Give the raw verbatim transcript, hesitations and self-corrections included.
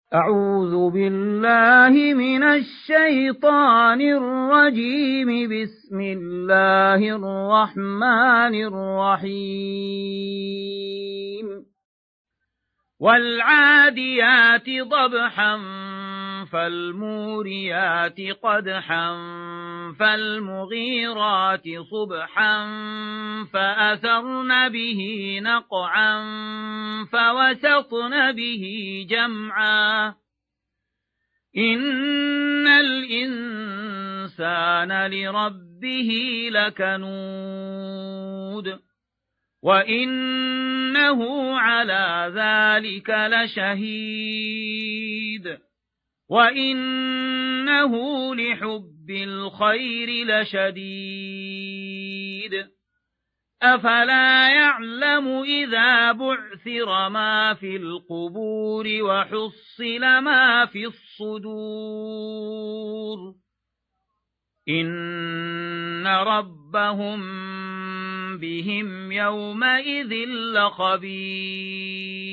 أعوذ بالله من الشيطان الرجيم. بسم الله الرحمن الرحيم. والعاديات ضبحا فالموريات قدحا فالمغيرات صبحا فأثرن به نقعا فوسطن به جمعا إن الإنسان لربه لكنود وإنه على ذلك لشهيد وإنه لحب الخير لشديد أفلا يعلم إذا بعثر ما في القبور وحصل ما في الصدور إن ربهم بهم يومئذ لخبير.